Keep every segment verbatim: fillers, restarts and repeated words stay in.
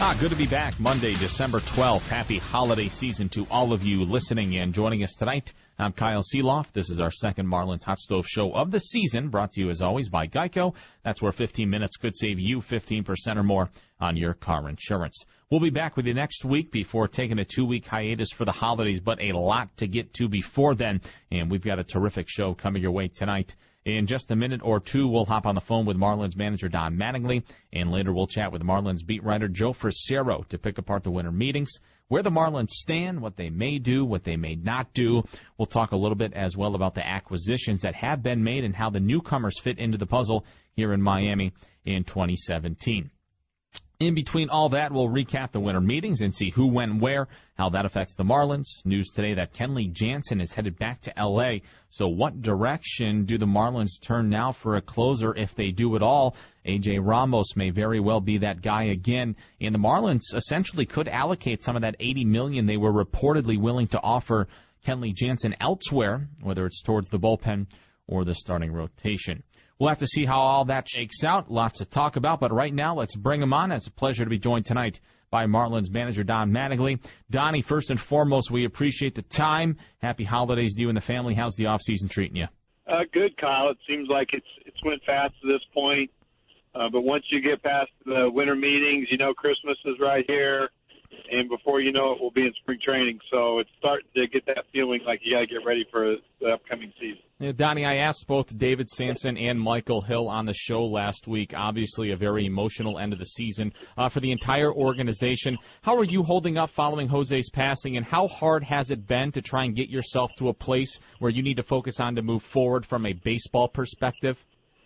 Ah, good to be back. Monday, December twelfth. Happy holiday season to all of you listening and joining us tonight. I'm Kyle Seeloff. This is our second Marlins Hot Stove show of the season, brought to you as always by Geico. That's where fifteen minutes could save you fifteen percent or more on your car insurance. We'll be back with you next week before taking a two-week hiatus for the holidays, but a lot to get to before then, and we've got a terrific show coming your way tonight. In just a minute or two, we'll hop on the phone with Marlins manager Don Mattingly, and later we'll chat with Marlins beat writer Joe Frisero to pick apart the winter meetings, where the Marlins stand, what they may do, what they may not do. We'll talk a little bit as well about the acquisitions that have been made and how the newcomers fit into the puzzle here in Miami in twenty seventeen. In between all that, we'll recap the winter meetings and see who went where, how that affects the Marlins. News today that Kenley Jansen is headed back to L A. So what direction do the Marlins turn now for a closer, if they do at all? A J Ramos may very well be that guy again. And the Marlins essentially could allocate some of that eighty million dollars they were reportedly willing to offer Kenley Jansen elsewhere, whether it's towards the bullpen or the starting rotation. We'll have to see how all that shakes out. Lots to talk about, but right now, let's bring him on. It's a pleasure to be joined tonight by Marlins manager Don Mattingly. Donnie, first and foremost, we appreciate the time. Happy holidays to you and the family. How's the off-season treating you? Uh, good, Kyle. It seems like it's it's went fast to this point, uh, but once you get past the winter meetings, you know Christmas is right here, and before you know it, we'll be in spring training. So it's starting to get that feeling like you got to get ready for the upcoming season. Yeah, Donnie, I asked both David Sampson and Michael Hill on the show last week. Obviously, a very emotional end of the season uh, for the entire organization. How are you holding up following Jose's passing, and how hard has it been to try and get yourself to a place where you need to focus on to move forward from a baseball perspective?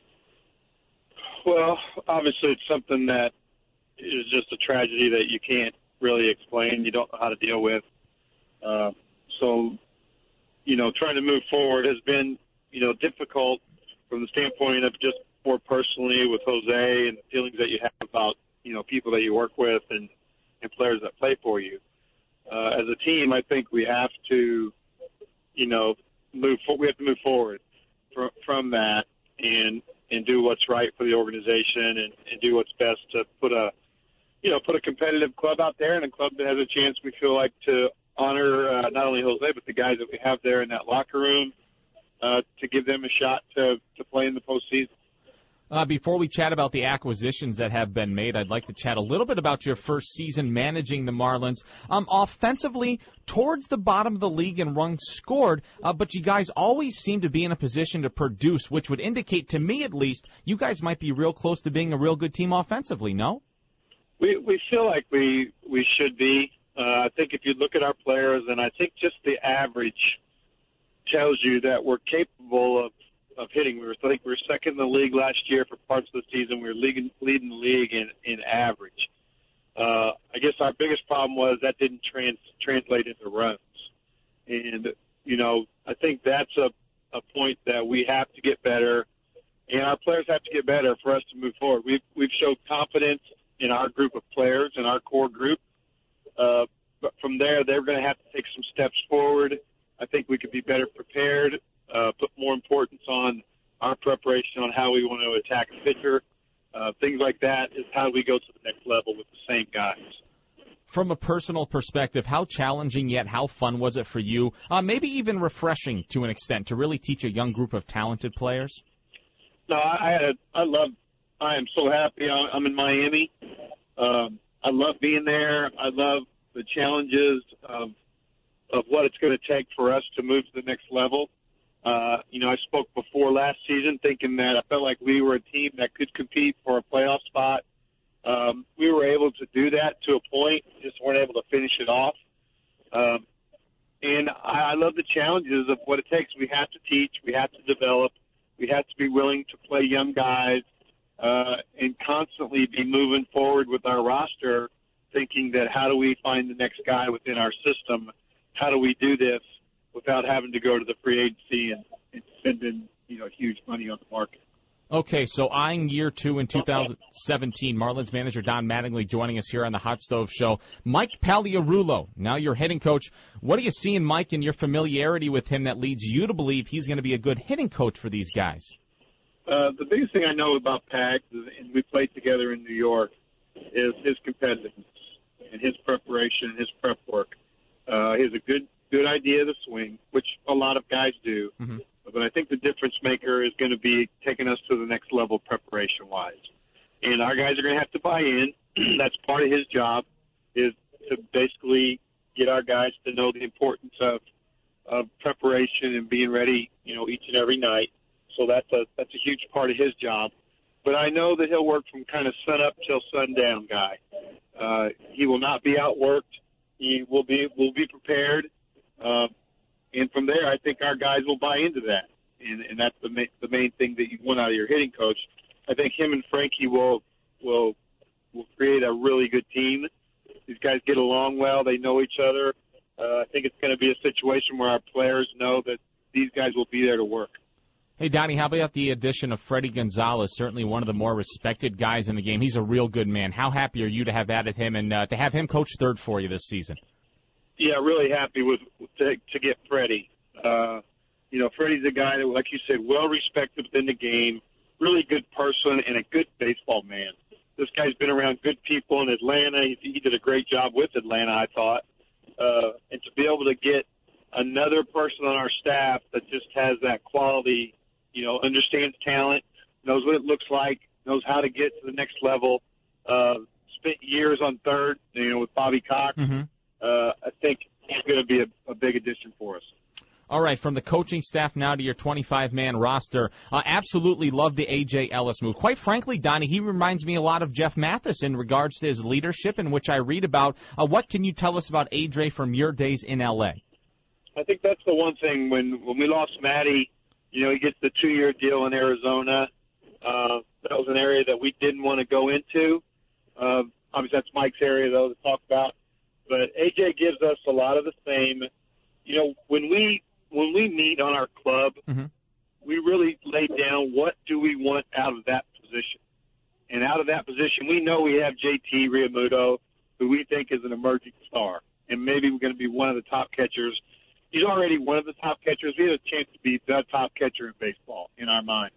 Well, obviously, it's something that is just a tragedy that you can't really explain. You don't know how to deal with. Uh, so... You know, trying to move forward has been, you know, difficult from the standpoint of just more personally with Jose and the feelings that you have about, you know, people that you work with and, and players that play for you. Uh, as a team, I think we have to, you know, move. We have to move forward from, from that and and do what's right for the organization and, and do what's best to put a, you know, put a competitive club out there and a club that has a chance. We feel like to honor uh, not only Jose, but the guys that we have there in that locker room uh, to give them a shot to, to play in the postseason. Uh, before we chat about the acquisitions that have been made, I'd like to chat a little bit about your first season managing the Marlins. Um, offensively, towards the bottom of the league in runs scored, uh, but you guys always seem to be in a position to produce, which would indicate, to me at least, you guys might be real close to being a real good team offensively, no? We we feel like we, we should be. Uh, I think if you look at our players, and I think just the average tells you that we're capable of, of hitting. We were, I think we were second in the league last year for parts of the season. We were leading, leading the league in, in average. Uh, I guess our biggest problem was that didn't trans, translate into runs. And, you know, I think that's a, a point that we have to get better, and our players have to get better for us to move forward. We've, we've showed confidence in our group of players, in our core group. Uh, but from there, they're going to have to take some steps forward. I think we could be better prepared, uh, put more importance on our preparation on how we want to attack a pitcher. Uh, things like that is how we go to the next level with the same guys. From a personal perspective, how challenging yet how fun was it for you, uh, maybe even refreshing to an extent, to really teach a young group of talented players? No, I, I had a, I love, I am so happy I'm in Miami. Um, I love being there. I love the challenges of of what it's going to take for us to move to the next level. Uh, you know, I spoke before last season thinking that I felt like we were a team that could compete for a playoff spot. Um, we were able to do that to a point, just weren't able to finish it off. Um, and I, I love the challenges of what it takes. We have to teach. We have to develop. We have to be willing to play young guys. Uh, and constantly be moving forward with our roster, thinking that how do we find the next guy within our system? How do we do this without having to go to the free agency and, and spending, you know, huge money on the market? Okay, so eyeing year two in two thousand seventeen, Marlins manager Don Mattingly joining us here on the Hot Stove Show. Mike Pagliarulo, now your hitting coach. What do you see in Mike and your familiarity with him that leads you to believe he's going to be a good hitting coach for these guys? Uh, the biggest thing I know about Pags, and we played together in New York, is his competitiveness. and his preparation, his prep work. Uh, he has a good good idea of the swing, which a lot of guys do. Mm-hmm. But I think the difference maker is going to be taking us to the next level preparation-wise. And our guys are going to have to buy in. That's part of his job, is to basically get our guys to know the importance of, of preparation and being ready, you know, each and every night. So that's a that's a huge part of his job. But I know that he'll work from kind of sun up till sundown guy. Uh, he will not be outworked. He will be will be prepared. Uh, and from there, I think our guys will buy into that. And, and that's the, ma- the main thing that you want out of your hitting coach. I think him and Frankie will will will create a really good team. These guys get along well. They know each other. Uh, I think it's going to be a situation where our players know that these guys will be there to work. Hey, Donnie, how about the addition of Freddie Gonzalez, certainly one of the more respected guys in the game. He's a real good man. How happy are you to have added him and uh, to have him coach third for you this season? Yeah, really happy with to, to get Freddie. Uh, you know, Freddie's a guy that, like you said, well-respected within the game, really good person, and a good baseball man. This guy's been around good people in Atlanta. He, he did a great job with Atlanta, I thought. Uh, and to be able to get another person on our staff that just has that quality, you know, understands talent, knows what it looks like, knows how to get to the next level, uh, spent years on third, you know, with Bobby Cox. Mm-hmm. Uh, I think he's going to be a, a big addition for us. All right, from the coaching staff now to your twenty-five man roster, uh, absolutely love the A J. Ellis move. Quite frankly, Donnie, he reminds me a lot of Jeff Mathis in regards to his leadership, in which I read about. Uh, what can you tell us about A J from your days in L A? I think that's the one thing. When, when we lost Matty, you know, he gets the two-year deal in Arizona. Uh, that was an area that we didn't want to go into. Uh, obviously, that's Mike's area, though, to talk about. But A J gives us a lot of the same. You know, when we when we meet on our club, mm-hmm. we really lay down what do we want out of that position. And out of that position, we know we have J T Realmuto, who we think is an emerging star, and maybe we're going to be one of the top catchers. He's already one of the top catchers. He has a chance to be the top catcher in baseball in our minds.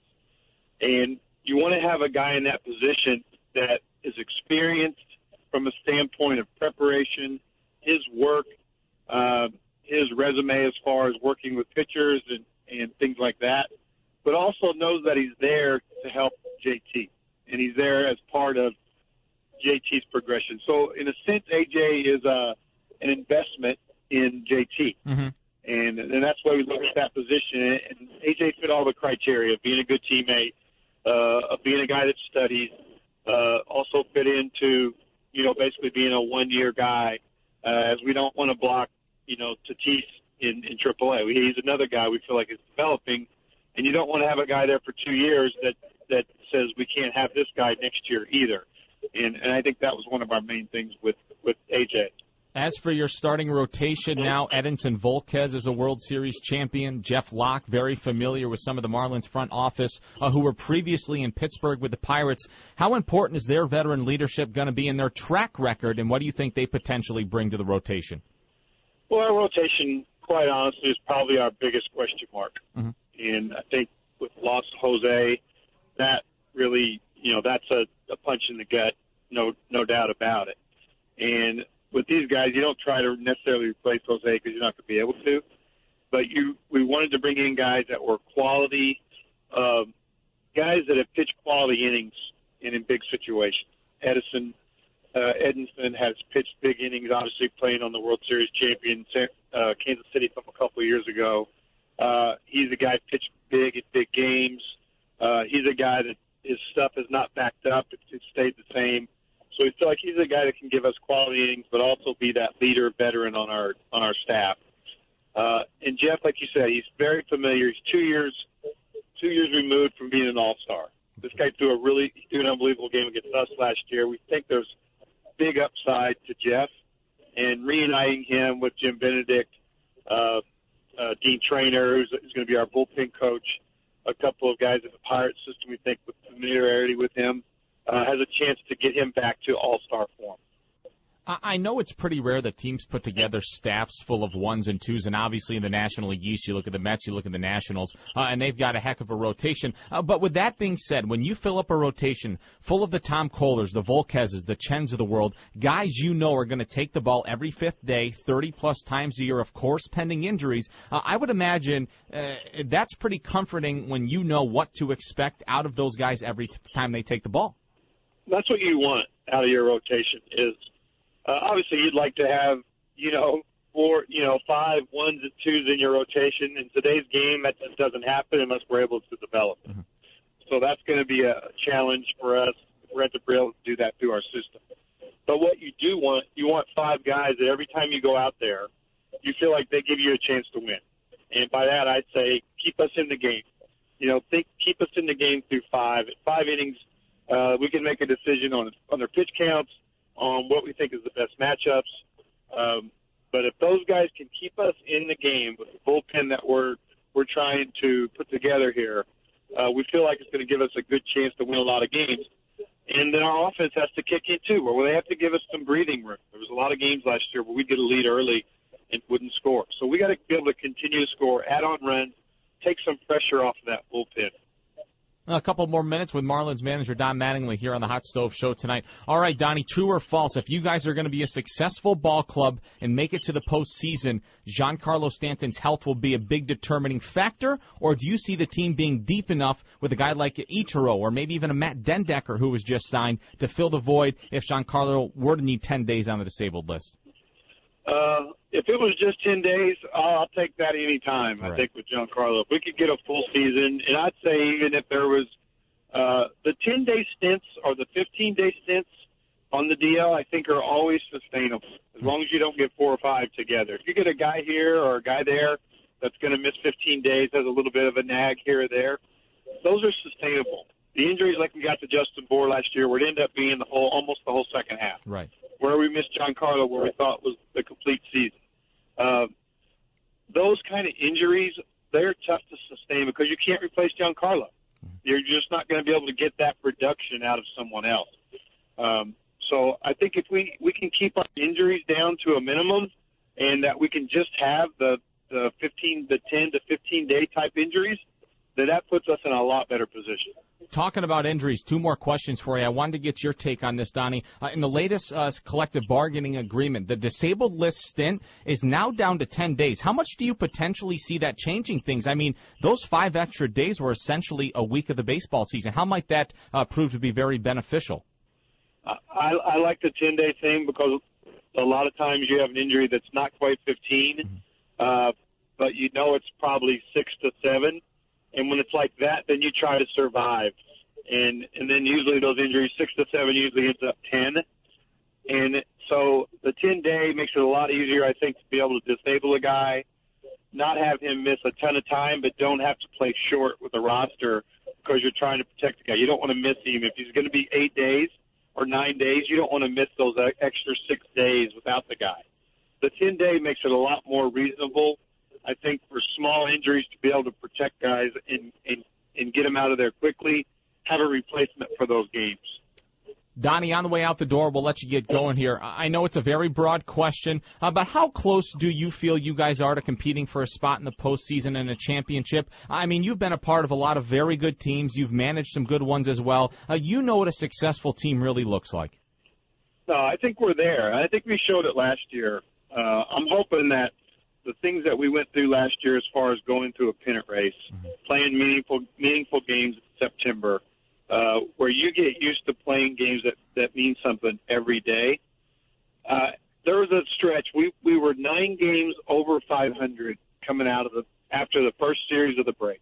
And you want to have a guy in that position that is experienced from a standpoint of preparation, his work, uh, his resume as far as working with pitchers and, and things like that, but also knows that he's there to help J T, and he's there as part of J T's progression. So in a sense, A J is uh, an investment in J T. Mm-hmm. And, and that's why we look at that position. And A J fit all the criteria of being a good teammate, uh, of being a guy that studies, uh, also fit into, you know, basically being a one-year guy, uh, as we don't want to block, you know, Tatis in, in triple A. He's another guy we feel like is developing, and you don't want to have a guy there for two years that, that says we can't have this guy next year either. And, and I think that was one of our main things with, with A J. As for your starting rotation now, Edinson Volquez is a World Series champion. Jeff Locke, very familiar with some of the Marlins front office, uh, who were previously in Pittsburgh with the Pirates. How important is their veteran leadership going to be in their track record, and what do you think they potentially bring to the rotation? Well, our rotation, quite honestly, is probably our biggest question mark. Mm-hmm. And I think with loss of Jose, that really, you know, that's a, a punch in the gut, no no doubt about it. And with these guys, you don't try to necessarily replace Jose because you're not going to be able to. But you, we wanted to bring in guys that were quality, uh, guys that have pitched quality innings and in big situations. Edison, uh, Edinson has pitched big innings, obviously playing on the World Series champion uh, Kansas City from a couple of years ago. Uh, he's a guy that pitched big in big games. Uh, he's a guy that his stuff is not backed up. It, it stayed the same. So we feel like he's a guy that can give us quality innings, but also be that leader, veteran on our on our staff. Uh, and Jeff, like you said, he's very familiar. He's two years two years removed from being an all-star. This guy threw a really threw an unbelievable game against us last year. We think there's big upside to Jeff, and reuniting him with Jim Benedict, uh, uh, Dean Traynor, who's, who's going to be our bullpen coach, a couple of guys in the Pirates system we think with familiarity with him. Uh, has a chance to get him back to all-star form. I know it's pretty rare that teams put together staffs full of ones and twos, and obviously in the National League East, you look at the Mets, you look at the Nationals, uh, and they've got a heck of a rotation. Uh, but with that being said, when you fill up a rotation full of the Tom Kohlers, the Volquezes, the Chens of the world, guys you know are going to take the ball every fifth day, thirty-plus times a year, of course, pending injuries, uh, I would imagine uh, that's pretty comforting when you know what to expect out of those guys every t- time they take the ball. That's what you want out of your rotation is Uh, obviously, you'd like to have, you know, four, you know, five ones and twos in your rotation. In today's game, that just doesn't happen unless we're able to develop it. Mm-hmm. So that's going to be a challenge for us. We're going to be able to do that through our system. But what you do want, you want five guys that every time you go out there, you feel like they give you a chance to win. And by that, I'd say keep us in the game. You know, think keep us in the game through five. At five innings, uh, we can make a decision on on their pitch counts, on what we think is the best matchups. Um, but if those guys can keep us in the game with the bullpen that we're we're trying to put together here, uh, we feel like it's going to give us a good chance to win a lot of games. And then our offense has to kick in too, where they have to give us some breathing room. There was a lot of games last year where we'd get a lead early and wouldn't score. So we got to be able to continue to score, add on runs, take some pressure off of that bullpen. A couple more minutes with Marlins manager Don Mattingly here on the Hot Stove Show tonight. All right, Donnie, true or false, if you guys are going to be a successful ball club and make it to the postseason, Giancarlo Stanton's health will be a big determining factor, or do you see the team being deep enough with a guy like Ichiro or maybe even a Matt Dendecker who was just signed to fill the void if Giancarlo were to need ten days on the disabled list? Uh, if it was just ten days, I'll take that any time. Right. I think with Giancarlo, if we could get a full season, and I'd say even if there was uh, the ten-day stints or the fifteen-day stints on the D L, I think are always sustainable as long as you don't get four or five together. If you get a guy here or a guy there that's going to miss fifteen days, has a little bit of a nag here or there, those are sustainable. The injuries like we got to Justin Bour last year would end up being the whole, almost the whole second half. Right. Where we missed Giancarlo, where we thought was the complete season. Uh, those kind of injuries, they're tough to sustain because you can't replace Giancarlo. You're just not going to be able to get that production out of someone else. Um, so I think if we, we can keep our injuries down to a minimum and that we can just have the, the fifteen, the ten to fifteen day type injuries, then that puts us in a lot better position. Talking about injuries, two more questions for you. I wanted to get your take on this, Donnie. Uh, in the latest uh, collective bargaining agreement, the disabled list stint is now down to ten days. How much do you potentially see that changing things? I mean, those five extra days were essentially a week of the baseball season. How might that uh, prove to be very beneficial? I, I like the ten-day thing because a lot of times you have an injury that's not quite fifteen, mm-hmm. uh, but you know it's probably six to seven. And when it's like that, then you try to survive. And and then usually those injuries, six to seven, usually ends up ten. And so the ten-day makes it a lot easier, I think, to be able to disable a guy, not have him miss a ton of time, but don't have to play short with the roster because you're trying to protect the guy. You don't want to miss him. If he's going to be eight days or nine days, you don't want to miss those extra six days without the guy. The ten-day makes it a lot more reasonable, I think, for small injuries to be able to protect guys and, and, and get them out of there quickly, have a replacement for those games. Donnie, on the way out the door, we'll let you get going here. I know it's a very broad question, uh, but how close do you feel you guys are to competing for a spot in the postseason and a championship? I mean, you've been a part of a lot of very good teams. You've managed some good ones as well. Uh, you know what a successful team really looks like. No, I think we're there. I think we showed it last year. Uh, I'm hoping that the things that we went through last year as far as going through a pennant race, mm-hmm. playing meaningful meaningful games in September, uh, where you get used to playing games that, that mean something every day. Uh, there was a stretch. We we were nine games over five hundred coming out of the after the first series of the break.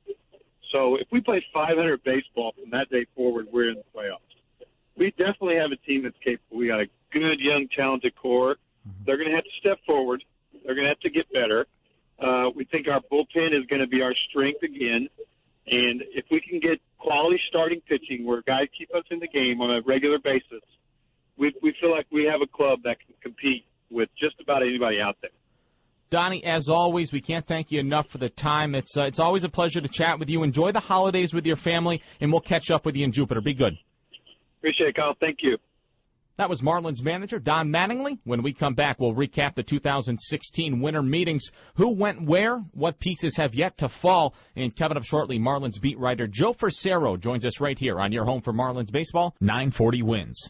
So if we play five hundred baseball from that day forward, we're in the playoffs. We definitely have a team that's capable. We got a good, young, talented core. Mm-hmm. They're going to have to step forward. They're going to have to get better. Uh, we think our bullpen is going to be our strength again. And if we can get quality starting pitching where guys keep us in the game on a regular basis, we, we feel like we have a club that can compete with just about anybody out there. Donnie, as always, we can't thank you enough for the time. It's uh, it's always a pleasure to chat with you. Enjoy the holidays with your family, and we'll catch up with you in Jupiter. Be good. Appreciate it, Kyle. Thank you. That was Marlins manager Don Mattingly. When we come back, we'll recap the two thousand sixteen winter meetings, who went where, what pieces have yet to fall, and coming up shortly, Marlins beat writer Joe Forcero joins us right here on your home for Marlins baseball, nine forty Wins.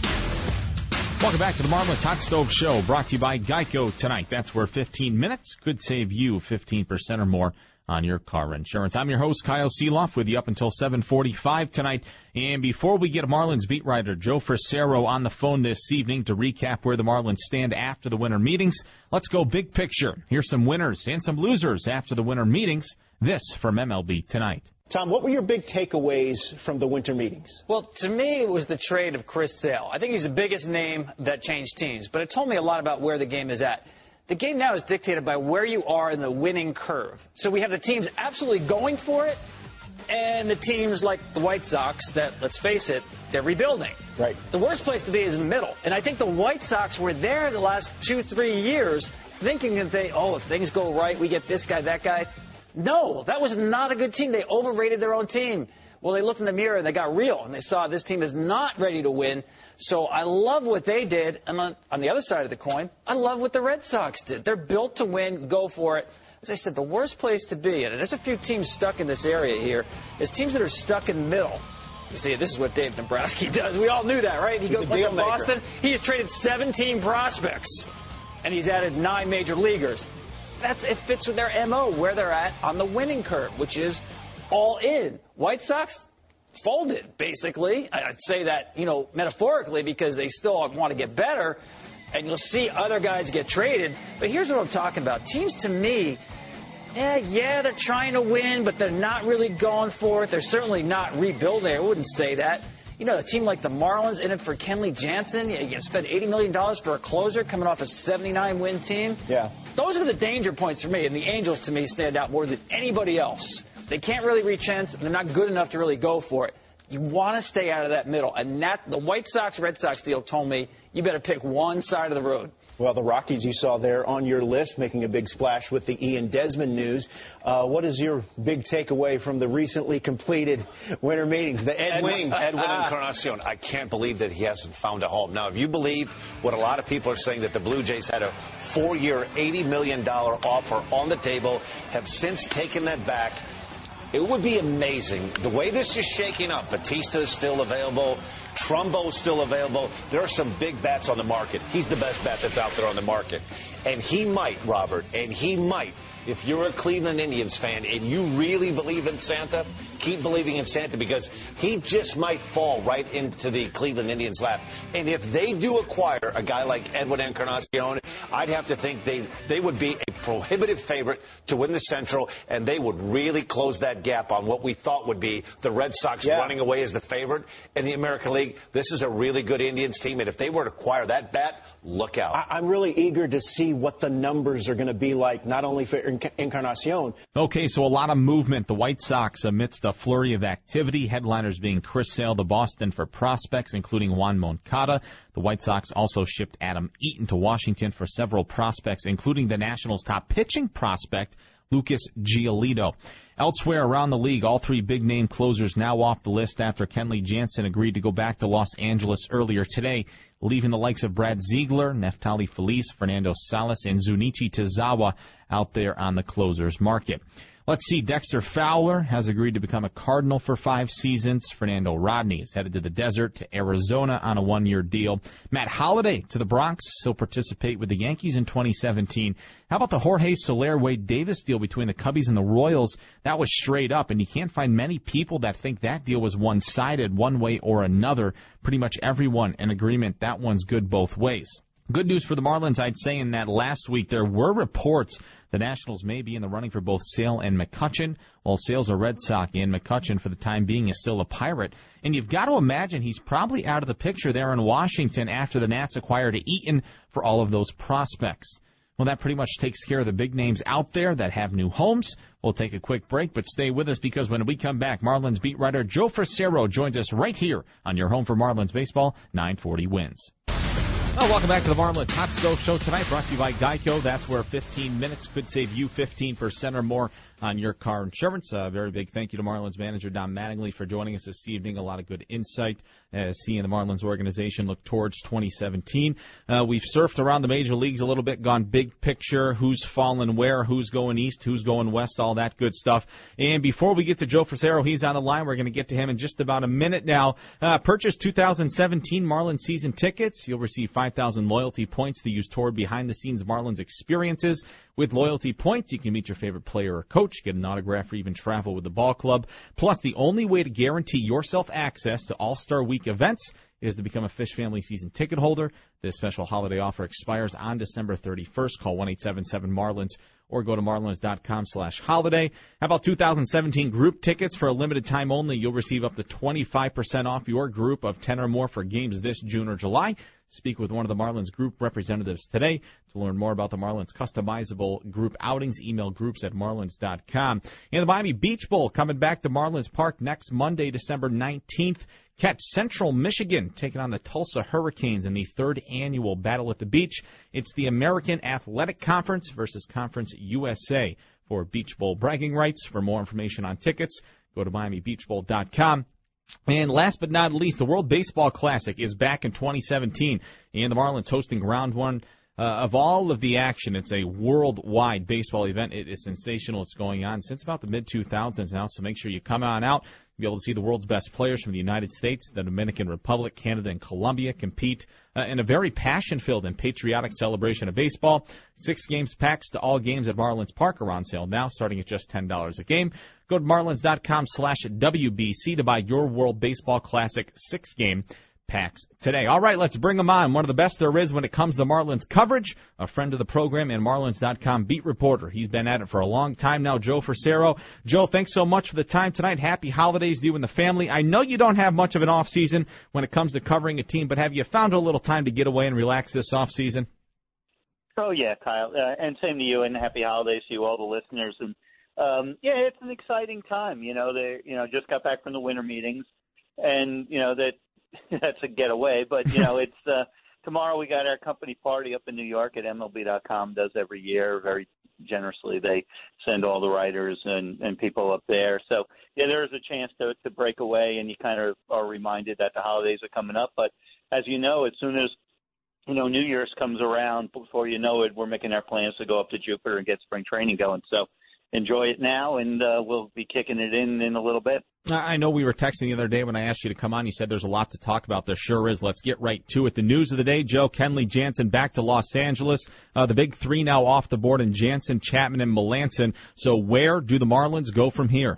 Welcome back to the Marlins Hot Stove Show, brought to you by Geico tonight. That's where fifteen minutes could save you fifteen percent or more on your car insurance. I'm your host, Kyle Seeloff, with you up until seven forty-five tonight. And before we get Marlins beat writer Joe Forcero on the phone this evening to recap where the Marlins stand after the winter meetings, let's go big picture. Here's some winners and some losers after the winter meetings. This from M L B Tonight. Tom, what were your big takeaways from the winter meetings? Well, to me, it was the trade of Chris Sale. I think he's the biggest name that changed teams, but it told me a lot about where the game is at. The game now is dictated by where you are in the winning curve. So we have the teams absolutely going for it, and the teams like the White Sox that, let's face it, they're rebuilding. Right. The worst place to be is in the middle. And I think the White Sox were there the last two, three years thinking that they, oh, if things go right, we get this guy, that guy. No, that was not a good team. They overrated their own team. Well, they looked in the mirror and they got real, and they saw this team is not ready to win. So I love what they did. And on, on the other side of the coin, I love what the Red Sox did. They're built to win. Go for it. As I said, the worst place to be, and there's a few teams stuck in this area here, is teams that are stuck in the middle. You see, this is what Dave Dombrowski does. We all knew that, right? He He's goes a back deal to maker. Boston. He has traded seventeen prospects, and he's added nine major leaguers. That's, it fits with their M O, where they're at on the winning curve, which is all in. White Sox folded, basically. I'd say that, you know, metaphorically, because they still want to get better, and you'll see other guys get traded. But here's what I'm talking about. Teams, to me, yeah, yeah, they're trying to win, but they're not really going for it. They're certainly not rebuilding. I wouldn't say that. You know, a team like the Marlins in it for Kenley Jansen, you can spend eighty million dollars for a closer coming off a seventy-nine win team. Yeah. Those are the danger points for me, and the Angels, to me, stand out more than anybody else. They can't really reach ends, and they're not good enough to really go for it. You want to stay out of that middle, and that the White Sox-Red Sox deal told me you better pick one side of the road. Well, the Rockies you saw there on your list making a big splash with the Ian Desmond news. Uh, what is your big takeaway from the recently completed winter meetings? The Ed Edwin, Wing. Edwin Encarnacion, I can't believe that he hasn't found a home. Now, if you believe what a lot of people are saying, that the Blue Jays had a four-year, eighty million dollars offer on the table, have since taken that back, it would be amazing. The way this is shaking up, Batista is still available, Trumbo is still available. There are some big bats on the market. He's the best bat that's out there on the market. And he might, Robert, and he might, if you're a Cleveland Indians fan and you really believe in Santa, keep believing in Santa, because he just might fall right into the Cleveland Indians' lap. And if they do acquire a guy like Edwin Encarnacion, I'd have to think they they would be a prohibitive favorite to win the Central, and they would really close that gap on what we thought would be the Red Sox yeah. running away as the favorite in the American League. This is a really good Indians team, and if they were to acquire that bat, look out. I- I'm really eager to see what the numbers are going to be like, not only for Enc- Encarnacion. Okay, so a lot of movement. The White Sox amidst a flurry of activity. Headliners being Chris Sale to Boston for prospects, including Juan Moncada. The White Sox also shipped Adam Eaton to Washington for several prospects, including the Nationals' top pitching prospect, Lucas Giolito. Elsewhere around the league, all three big-name closers now off the list after Kenley Jansen agreed to go back to Los Angeles earlier today, leaving the likes of Brad Ziegler, Neftali Feliz, Fernando Salas, and Zunichi Tozawa out there on the closers market. Let's see, Dexter Fowler has agreed to become a Cardinal for five seasons. Fernando Rodney is headed to the desert to Arizona on a one-year deal. Matt Holliday to the Bronx. He'll participate with the Yankees in twenty seventeen. How about the Jorge Soler-Wade Davis deal between the Cubbies and the Royals? That was straight up, and you can't find many people that think that deal was one-sided one way or another. Pretty much everyone in agreement that one's good both ways. Good news for the Marlins, I'd say, in that last week there were reports the Nationals may be in the running for both Sale and McCutchen. Well, Sale's a Red Sox, and McCutchen, for the time being, is still a Pirate. And you've got to imagine he's probably out of the picture there in Washington after the Nats acquired Eaton for all of those prospects. Well, that pretty much takes care of the big names out there that have new homes. We'll take a quick break, but stay with us, because when we come back, Marlins beat writer Joe Forcero joins us right here on your home for Marlins baseball, nine forty Wins. Well, welcome back to the Marlins Hot Stove Show tonight, brought to you by Geico. That's where fifteen minutes could save you fifteen percent or more on your car insurance. A very big thank you to Marlins manager Don Mattingly for joining us this evening. A lot of good insight as he and the Marlins organization look towards twenty seventeen. Uh, we've surfed around the major leagues a little bit, gone big picture, who's fallen where, who's going east, who's going west, all that good stuff. And before we get to Joe Frisaro, he's on the line. We're going to get to him in just about a minute now. Uh, purchase two thousand seventeen Marlins season tickets. You'll receive five thousand loyalty points to use toward behind-the-scenes Marlins experiences. With loyalty points, you can meet your favorite player or coach, get an autograph, or even travel with the ball club. Plus, the only way to guarantee yourself access to All-Star Week events is to become a Fish Family season ticket holder. This special holiday offer expires on December thirty-first. Call one eight seven seven Marlins or go to marlins.com slash holiday. How about two thousand seventeen group tickets for a limited time only? You'll receive up to twenty-five percent off your group of ten or more for games this June or July. Speak with one of the Marlins group representatives today to learn more about the Marlins customizable group outings. Email groups at marlins dot com. And the Miami Beach Bowl coming back to Marlins Park next Monday, December nineteenth. Catch Central Michigan taking on the Tulsa Hurricanes in the third annual Battle at the Beach. It's the American Athletic Conference versus Conference U S A for Beach Bowl bragging rights. For more information on tickets, go to miami beach bowl dot com. And last but not least, the World Baseball Classic is back in twenty seventeen, and the Marlins hosting round one uh, of all of the action. It's a worldwide baseball event. It is sensational. It's going on since about the mid two thousands now, so make sure you come on out. You'll be able to see the world's best players from the United States, the Dominican Republic, Canada, and Colombia compete uh, in a very passion-filled and patriotic celebration of baseball. Six games packs to all games at Marlins Park are on sale now, starting at just ten dollars a game. Go to marlins.com slash WBC to buy your World Baseball Classic six-game packs today. All right, let's bring them on. One of the best there is when it comes to Marlins coverage, a friend of the program and marlins dot com beat reporter. He's been at it for a long time now, Joe Frisaro. Joe, thanks so much for the time tonight. Happy holidays to you and the family. I know you don't have much of an off season when it comes to covering a team, but have you found a little time to get away and relax this off season? Oh, yeah, Kyle. Uh, and same to you, and happy holidays to you, all the listeners. And um, yeah, it's an exciting time. You know, they you know just got back from the winter meetings, and you know that that's a getaway. But you know, it's uh, tomorrow we got our company party up in New York at M L B dot com. Does every year very generously. They send all the writers and and people up there. So yeah, there is a chance to to break away, and you kind of are reminded that the holidays are coming up. But as you know, as soon as you know New Year's comes around, before you know it, we're making our plans to go up to Jupiter and get spring training going. So enjoy it now, and uh, we'll be kicking it in in a little bit. I know we were texting the other day when I asked you to come on. You said there's a lot to talk about. There sure is. Let's get right to it. The news of the day, Joe, Kenley Jansen back to Los Angeles. Uh, the big three now off the board in Jansen, Chapman, and Melancon. So where do the Marlins go from here?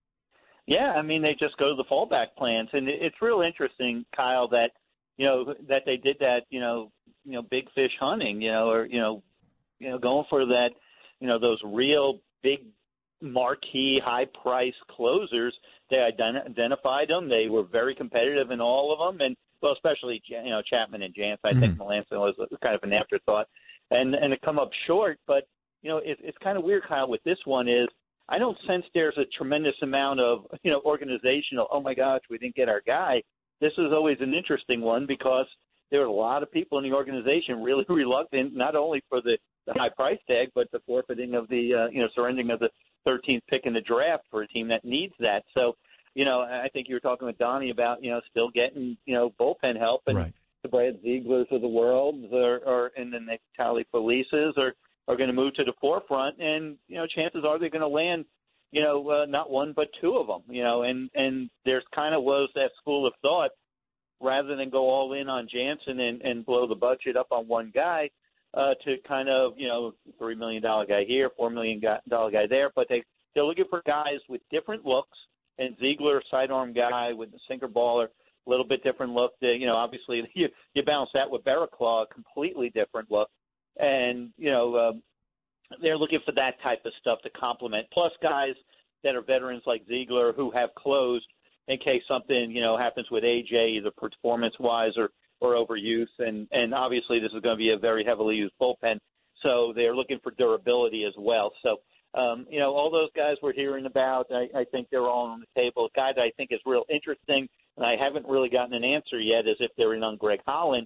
Yeah, I mean, they just go to the fallback plans. And it's real interesting, Kyle, that, you know, that they did that, you know, you know, big fish hunting, you know, or, you know, you know, going for that, you know, those real big marquee, high-priced closers. They ident- identified them. They were very competitive in all of them, and well, especially you know Chapman and Jansen. I mm-hmm. think Melancon was kind of an afterthought, and and to come up short. But you know, it, it's kind of weird, Kyle. With this one, is I don't sense there's a tremendous amount of you know organizational. Oh my gosh, we didn't get our guy. This is always an interesting one because there are a lot of people in the organization really reluctant, not only for the the high price tag, but the forfeiting of the, uh, you know, surrendering of the thirteenth pick in the draft for a team that needs that. So, you know, I think you were talking with Donnie about, you know, still getting, you know, bullpen help, and right. the Brad Zieglers of the world, or, or and then the Tally Felices are, are going to move to the forefront, and, you know, chances are they're going to land, you know, uh, not one but two of them, you know, and, and there's kind of was that school of thought, rather than go all in on Jansen and, and blow the budget up on one guy, Uh, to kind of, you know, three million dollars guy here, four million dollars guy there. But they, they're looking for guys with different looks. And Ziegler, sidearm guy with the sinker baller, a little bit different look. They, you know, obviously you, you balance that with Barraclaw, a completely different look. And, you know, um, they're looking for that type of stuff to complement. Plus guys that are veterans like Ziegler who have closed in case something, you know, happens with A J, either performance-wise or or overuse, and, and obviously this is going to be a very heavily used bullpen, so they're looking for durability as well. So, um, you know, all those guys we're hearing about, I, I think they're all on the table. A guy that I think is real interesting, and I haven't really gotten an answer yet, is if they're in on Greg Holland.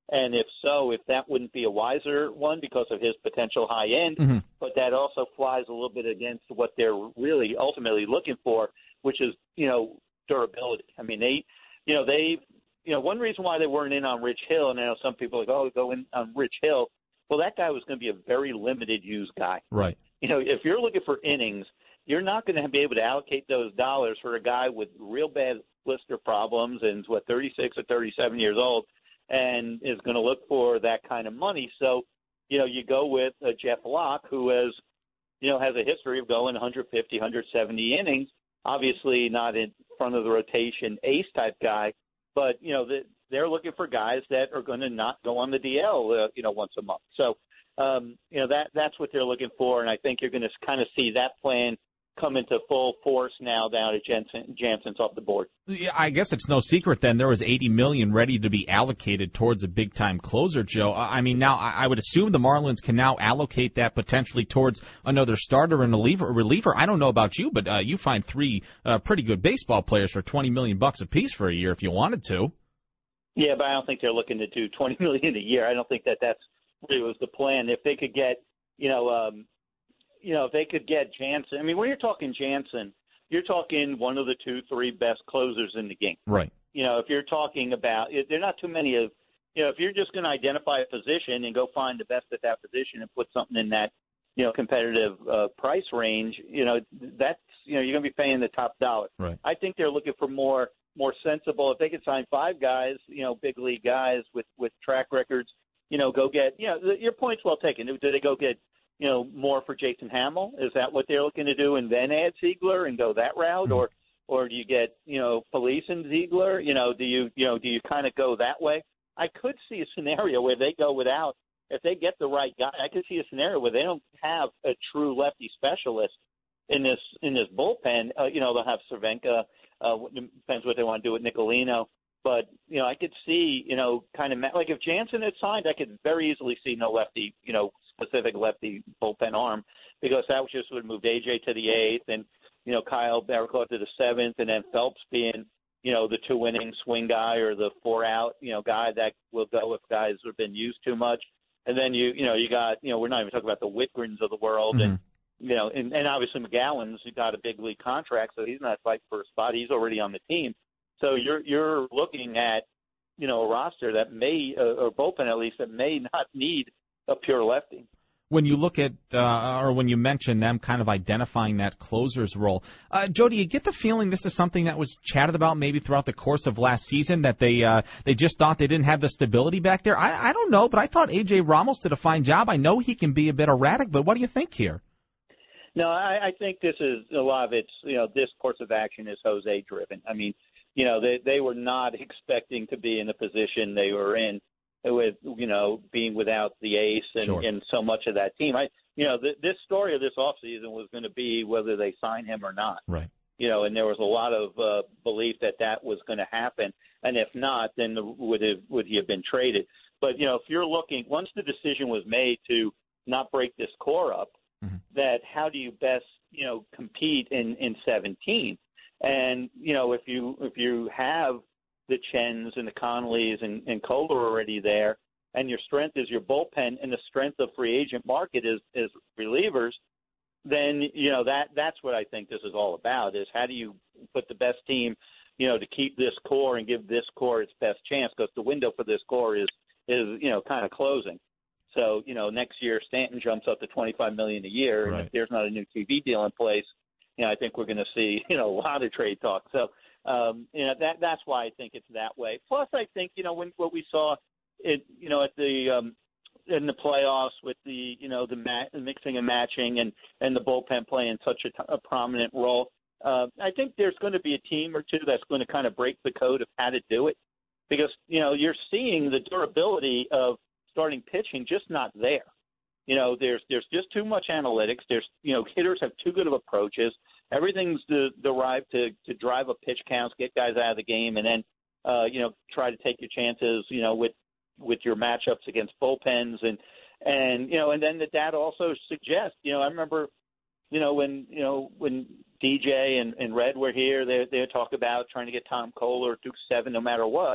And if so, if that wouldn't be a wiser one because of his potential high end, Mm-hmm. but that also flies a little bit against what they're really ultimately looking for, which is, you know, durability. I mean, they, you know, they, you know, one reason why they weren't in on Rich Hill, and I know some people are like, oh, go in on Rich Hill. Well, that guy was going to be a very limited use guy. Right. You know, if you're looking for innings, you're not going to be able to allocate those dollars for a guy with real bad blister problems and is, what, thirty-six or thirty-seven years old and is going to look for that kind of money. So, you know, you go with uh, Jeff Locke, who has, you know, has a history of going one fifty, one seventy innings, obviously not in front of the rotation ace type guy, but, you know, the, they're looking for guys that are going to not go on the D L, uh, you know, once a month. So, um, you know, that that's what they're looking for, and I think you're going to kind of see that plan come into full force now down at Jensen. Jansen's off the board. Yeah, I guess it's no secret then there was eighty million dollars ready to be allocated towards a big-time closer, Joe. I mean, now I would assume the Marlins can now allocate that potentially towards another starter and a reliever. reliever. I don't know about you, but uh, you find three uh, pretty good baseball players for twenty million bucks apiece for a year if you wanted to. Yeah, but I don't think they're looking to do twenty million dollars a year. I don't think that that's really was the plan. If they could get, you know, um, you know, if they could get Jansen. I mean, when you're talking Jansen, you're talking one of the two, three best closers in the game. Right. You know, if you're talking about, there are not too many of, you know, if you're just going to identify a position and go find the best at that position and put something in that, you know, competitive uh, price range, you know, that's, you know, you're going to be paying the top dollar. Right. I think they're looking for more, more sensible. If they could sign five guys, you know, big league guys with, with track records, you know, go get, you know, your point's well taken. Do they go get, you know, more for Jason Hamill? Is that what they're looking to do, and then add Ziegler and go that route, Mm-hmm. or or do you get, you know, Police and Ziegler? You know, do you you know do you kind of go that way? I could see a scenario where they go without. If they get the right guy, I could see a scenario where they don't have a true lefty specialist in this in this bullpen. Uh, you know, they'll have Cervenka. Uh, depends what they want to do with Nicolino. But, you know, I could see, you know, kind of like if Jansen had signed, I could very easily see no lefty, you know, specific lefty bullpen arm, because that just would have moved A J to the eighth and, you know, Kyle Barraclough to the seventh, and then Phelps being, you know, the two inning swing guy or the four out, you know, guy that will go if guys have been used too much. And then you, you know, you got, you know, we're not even talking about the Whitgrens of the world. Mm-hmm. And, you know, and, and obviously McGowan's got a big league contract, so he's not fighting for a spot. He's already on the team. So you're you're looking at, you know, a roster that may, uh, or bullpen at least, that may not need a pure lefty. When you look at, uh, or when you mention them kind of identifying that closer's role, uh, Joe, do you get the feeling this is something that was chatted about maybe throughout the course of last season, that they uh, they just thought they didn't have the stability back there? I, I don't know, but I thought A J Ramos did a fine job. I know he can be a bit erratic, but what do you think here? No, I, I think this is a lot of it's, you know, this course of action is Jose driven. I mean, you know, they they were not expecting to be in the position they were in with, you know, being without the ace and, sure. and so much of that team. I, you know, th- this story of this offseason was going to be whether they sign him or not. Right. You know, and there was a lot of uh, belief that that was going to happen. And if not, then would have, would he have been traded? But, you know, if you're looking, once the decision was made to not break this core up, mm-hmm. that how do you best, you know, compete in, in seventeen? And, you know, if you if you have the Chens and the Conleys and, and Kohler already there, and your strength is your bullpen and the strength of free agent market is, is relievers, then, you know, that that's what I think this is all about, is how do you put the best team, you know, to keep this core and give this core its best chance, because the window for this core is, is you know, kind of closing. So, you know, next year Stanton jumps up to twenty-five million dollars a year, right. and if there's not a new T V deal in place, you know, I think we're going to see, you know, a lot of trade talk. So, um, you know, that that's why I think it's that way. Plus, I think, you know, when what we saw, it, you know, at the um, in the playoffs with the, you know, the, ma- the mixing and matching and, and the bullpen playing such a, t- a prominent role, uh, I think there's going to be a team or two that's going to kind of break the code of how to do it, because, you know, you're seeing the durability of starting pitching just not there. You know, there's there's just too much analytics. There's, you know, hitters have too good of approaches. Everything's de- derived to, to drive up pitch counts, get guys out of the game, and then, uh, you know, try to take your chances, you know, with with your matchups against bullpens. And, and you know, and then the data also suggests, you know, I remember, you know, when, you know, when D J and, and Red were here, they they talk about trying to get Tom Kohler to seven no matter what.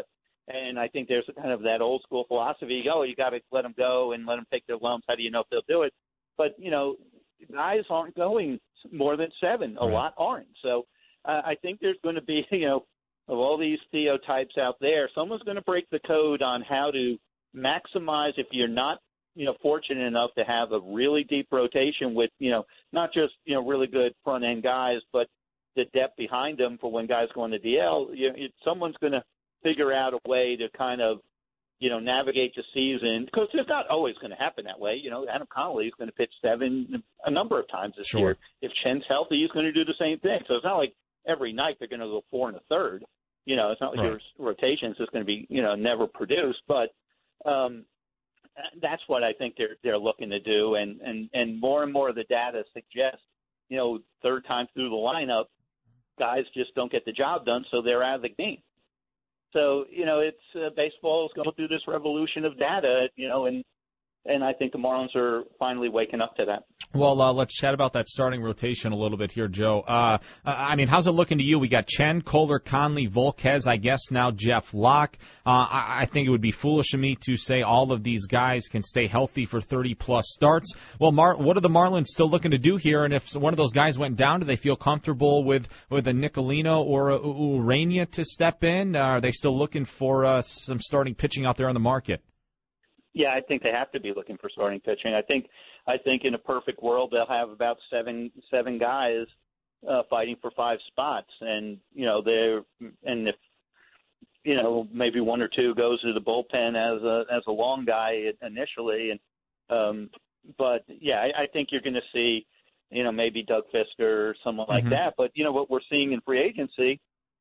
And I think there's kind of that old school philosophy. You go, you got to let them go and let them take their lumps. How do you know if they'll do it? But, you know, guys aren't going more than seven. A right. lot aren't. So uh, I think there's going to be, you know, of all these Theo types out there, someone's going to break the code on how to maximize if you're not, you know, fortunate enough to have a really deep rotation with, you know, not just, you know, really good front end guys, but the depth behind them for when guys go on the D L. You know, it, someone's going to figure out a way to kind of, you know, navigate the season, because it's not always going to happen that way. You know, Adam Connolly is going to pitch seven a number of times this sure. year. If Chen's healthy, he's going to do the same thing. So it's not like every night they're going to go four and a third. You know, it's not like right. your rotations is going to be, you know, never produced. But um, that's what I think they're they're looking to do. And, and, and more and more of the data suggests, you know, third time through the lineup, guys just don't get the job done, so they're out of the game. So, you know, it's uh, baseball is going through this revolution of data, you know, and and I think the Marlins are finally waking up to that. Well, uh, let's chat about that starting rotation a little bit here, Joe. Uh, I mean, how's it looking to you? We got Chen, Kohler, Conley, Volquez, I guess now Jeff Locke. Uh, I, I think it would be foolish of me to say all of these guys can stay healthy for thirty-plus starts. Well, Mar- what are the Marlins still looking to do here? And if one of those guys went down, do they feel comfortable with, with a Nicolino or a Urania to step in? Uh, are they still looking for uh, some starting pitching out there on the market? Yeah, I think they have to be looking for starting pitching. I think I think in a perfect world they'll have about seven seven guys uh, fighting for five spots, and you know they're and if you know maybe one or two goes to the bullpen as a as a long guy initially, and um, but yeah, I, I think you're going to see you know maybe Doug Fisker or someone like mm-hmm. that. But you know what we're seeing in free agency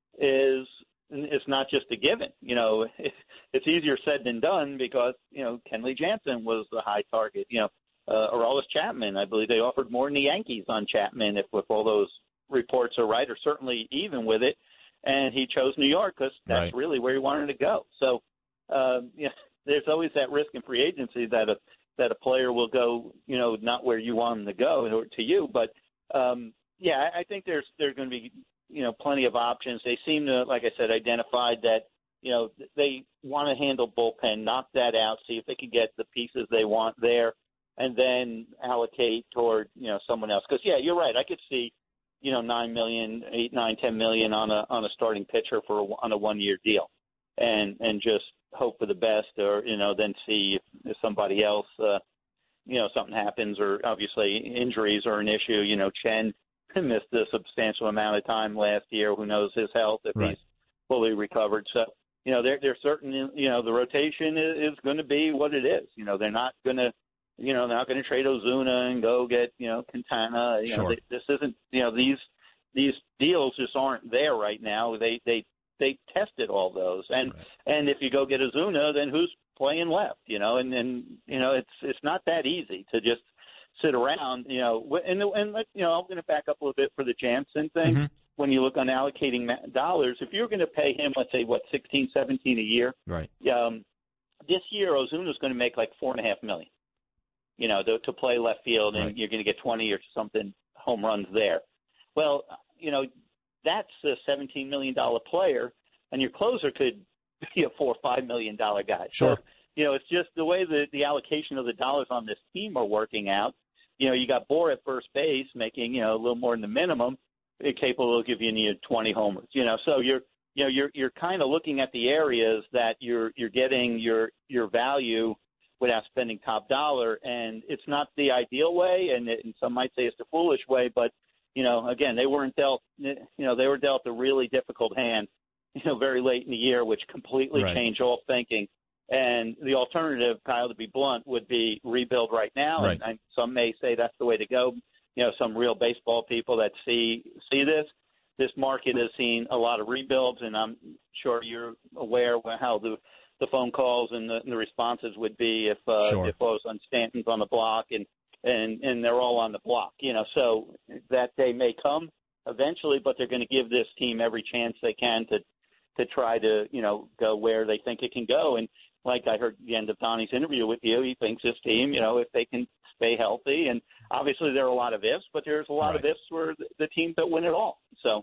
is. It's not just a given. You know, it's easier said than done because, you know, Kenley Jansen was the high target. You know, uh, Aroldis Chapman, I believe they offered more than the Yankees on Chapman if, if all those reports are right, or certainly even with it. And he chose New York because that's right. really where he wanted to go. So, uh, you know, there's always that risk in free agency that a, that a player will go, you know, not where you want him to go or to you. But, um, yeah, I think there's there's going to be, you know, plenty of options. They seem to, like I said, identified that, you know, they want to handle bullpen, knock that out, see if they can get the pieces they want there, and then allocate toward, you know, someone else. Because, yeah, you're right. I could see, you know, nine million, eight, nine, ten million on a on a starting pitcher for a, on a one-year deal, and and just hope for the best, or you know, then see if, if somebody else, uh, you know, something happens, or obviously injuries are an issue. You know, Chen missed a substantial amount of time last year. Who knows his health if right. he's fully recovered? So, you know, they're, they're certain, you know, the rotation is, is going to be what it is. You know, they're not going to, you know, they're not going to trade Ozuna and go get, you know, Quintana. You sure. know, they, this isn't, you know, these, these deals just aren't there right now. They, they, they tested all those. And, right. and if you go get Ozuna, then who's playing left, you know, and then, you know, it's, it's not that easy to just sit around, you know, and, and you know, I'm going to back up a little bit for the Jansen thing. Mm-hmm. When you look on allocating dollars, if you're going to pay him, let's say, what, sixteen, seventeen a year, right? Um, this year, Ozuna's going to make like four and a half million, you know, to, to play left field, and right. you're going to get twenty or something home runs there. Well, you know, that's a seventeen million dollar player, and your closer could be a four or five million dollar guy. Sure. So, you know, it's just the way the, the allocation of the dollars on this team are working out. You know, you got Bohr at first base making, you know, a little more than the minimum, capable of giving you twenty homers. You know, so you're, you know, you're you're kind of looking at the areas that you're you're getting your your value without spending top dollar, and it's not the ideal way, and, it, and some might say it's the foolish way, but you know, again, they weren't dealt, you know, they were dealt a really difficult hand, you know, very late in the year, which completely right. changed all thinking. And the alternative, Kyle, to be blunt, would be rebuild right now. Right. And, and some may say that's the way to go. You know, some real baseball people that see see this. This market has seen a lot of rebuilds, and I'm sure you're aware of how the the phone calls and the, and the responses would be if uh, sure. if those on Stanton's on the block, and, and and they're all on the block. You know, so that day may come eventually, but they're going to give this team every chance they can to to try to you know go where they think it can go. And like I heard at the end of Donnie's interview with you, he thinks this team, you know, if they can stay healthy, and obviously there are a lot of ifs, but there's a lot right. of ifs for the, the teams that win it all. So, right.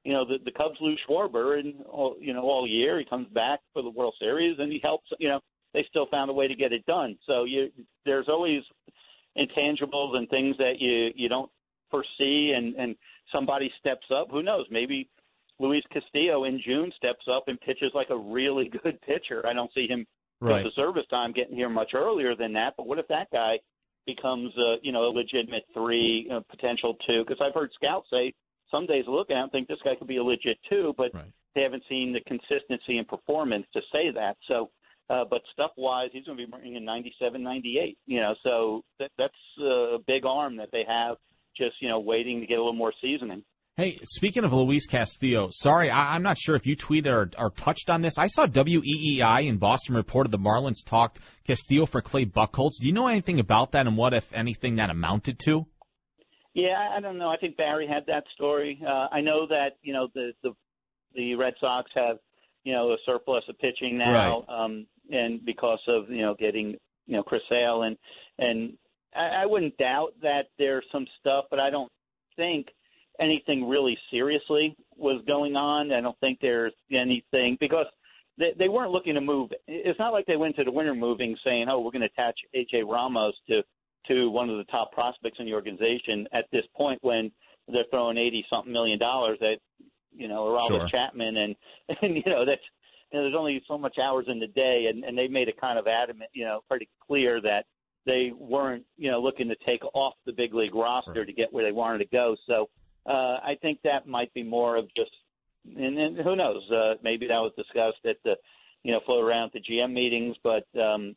you know, the, the Cubs lose Schwarber, and all, you know, all year he comes back for the World Series and he helps. You know, they still found a way to get it done. So you, there's always intangibles and things that you you don't foresee, and and somebody steps up. Who knows? Maybe Luis Castillo in June steps up and pitches like a really good pitcher. I don't see him right. with the service time getting here much earlier than that. But what if that guy becomes a, you know, a legitimate three, uh, potential two? Because I've heard scouts say some days look at him and think this guy could be a legit two, but right. they haven't seen the consistency and performance to say that. So, uh, but stuff-wise, he's going to be bringing ninety-seven, ninety-eight, you know, so that, that's a big arm that they have just, you know, waiting to get a little more seasoning. Hey, speaking of Luis Castillo, sorry, I, I'm not sure if you tweeted or, or touched on this. I saw W E E I in Boston reported the Marlins talked Castillo for Clay Buchholz. Do you know anything about that and what, if anything, that amounted to? Yeah, I don't know. I think Barry had that story. Uh, I know that, you know, the, the the Red Sox have, you know, a surplus of pitching now, right. um, and because of, you know, getting, you know, Chris Sale. And, and I, I wouldn't doubt that there's some stuff, but I don't think anything really seriously was going on. I don't think there's anything because they, they weren't looking to move. It's not like they went to the winter moving saying, oh, we're going to attach A J Ramos to, to one of the top prospects in the organization at this point when they're throwing eighty something million dollars at, you know, Aroldis sure. Chapman. And, and, you know, that's, you know, there's only so much hours in the day. And, and they made it kind of adamant, you know, pretty clear that they weren't, you know, looking to take off the big league roster right. to get where they wanted to go. So, Uh, I think that might be more of just, and, and who knows, uh, maybe that was discussed at the, you know, float around the G M meetings, but um,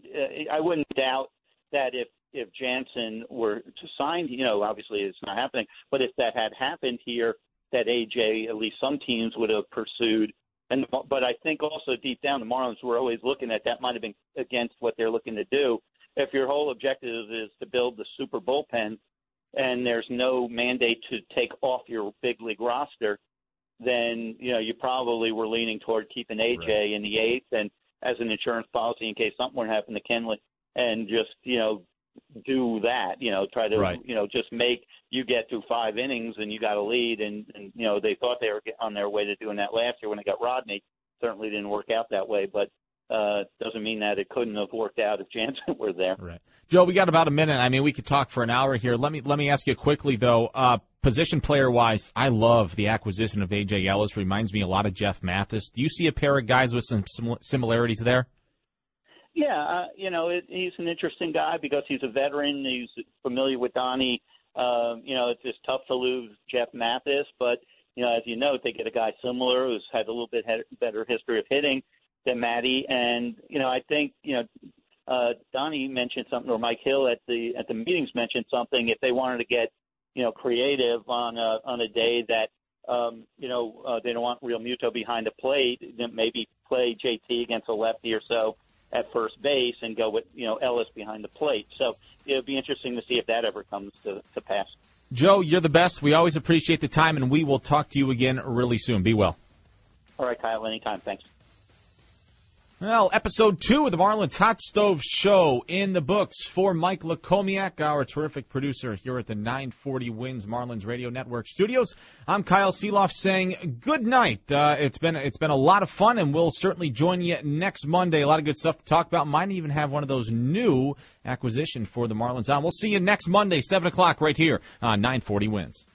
I wouldn't doubt that if, if Jansen were to sign, you know, obviously it's not happening, but if that had happened here, that A J, at least some teams would have pursued. And, but I think also deep down the Marlins were always looking at that might have been against what they're looking to do. If your whole objective is to build the super bullpen, and there's no mandate to take off your big league roster, then, you know, you probably were leaning toward keeping A J right. in the eighth and as an insurance policy in case something were to happen to Kenley, and just, you know, do that, you know, try to, right. you know, just make you get through five innings and you got a lead. And, and, you know, they thought they were on their way to doing that last year when they got Rodney. Certainly didn't work out that way, but uh, doesn't mean that it couldn't have worked out if Jansen were there. Right. Joe, we got about a minute. I mean, we could talk for an hour here. Let me let me ask you quickly, though. Uh, position player-wise, I love the acquisition of A J Ellis. Reminds me a lot of Jeff Mathis. Do you see a pair of guys with some similarities there? Yeah, uh, you know, it, he's an interesting guy because he's a veteran. He's familiar with Donnie. Uh, you know, it's just tough to lose Jeff Mathis, but, you know, as you know, they get a guy similar who's had a little bit better history of hitting than Matty. And, you know, I think, you know, uh, Donnie mentioned something, or Mike Hill at the at the meetings mentioned something. If they wanted to get, you know, creative on a, on a day that, um, you know, uh, they don't want Real Muto behind the plate, then maybe play J T against a lefty or so at first base and go with, you know, Ellis behind the plate. So it'll be interesting to see if that ever comes to, to pass. Joe, you're the best. We always appreciate the time, and we will talk to you again really soon. Be well. All right, Kyle, anytime. Thanks. Well, episode two of the Marlins Hot Stove Show in the books for Mike Lakomiak, our terrific producer here at the nine forty Wins Marlins Radio Network studios. I'm Kyle Seeloff saying good night. Uh, it's been it's been a lot of fun, and we'll certainly join you next Monday. A lot of good stuff to talk about. Might even have one of those new acquisitions for the Marlins on. We'll see you next Monday, seven o'clock right here on nine forty Wins.